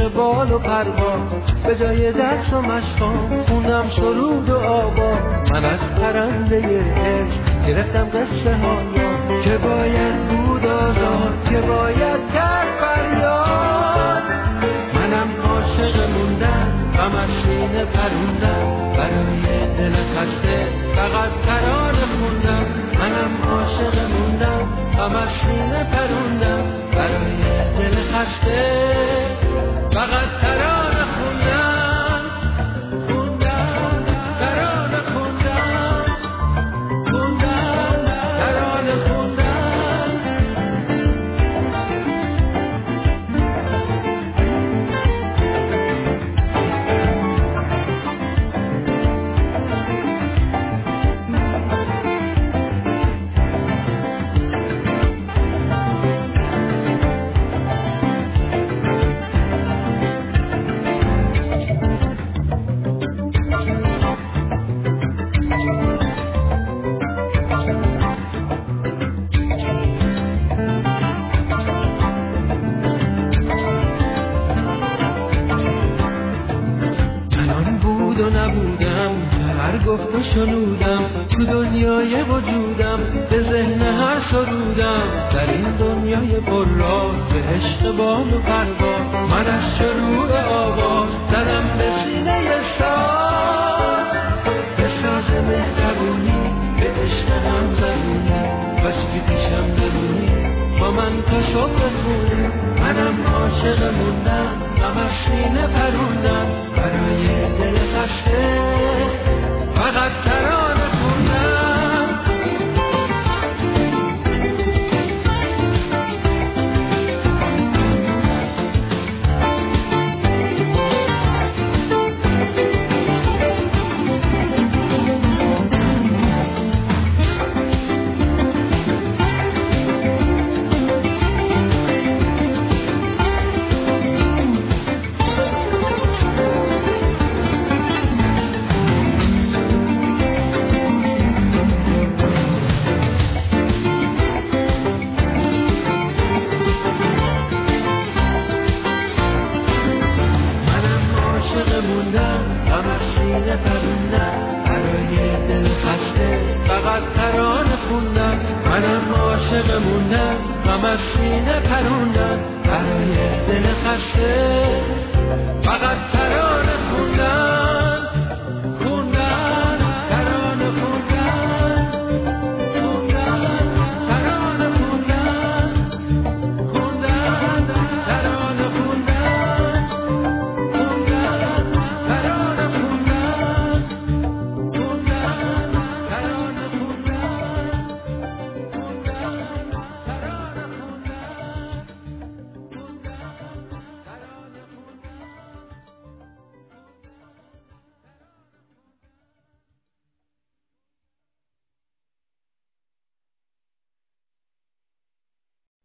عشق بال و پرواز، به جای درس و مشقام خوندم سرود و آواز. من از پرنده عشق گرفتم قصه هایا، که باید بود آزاد، که باید کرد فریاد. منم عاشق موندم، غم از سینه پروندم، برای دل خسته فقط ترانه خوندم. منم عاشق موندم، غم از سینه پروندم، برای دل خسته فقط ترانه خوندم. خوندم ترانه خوندم، خوندم ترانه خوندم. گفت و شنودم تو دنیای وجودم، به ذهن هر سرودم در این دنیای پر راز، به عشق بال و پرواز. من از شروع آواز زدم به سینه ساز، به ساز مهربونی، به عشق هم زبونی، بس که پیشم درونی با من تا صبح خونی. منم عاشق موندم، غم از سینه پروندم، برای دل خسته فقط ترانه خوندم. منم عاشق موندم، غم از سینه پروندم، برای دل خسته فقط ترانه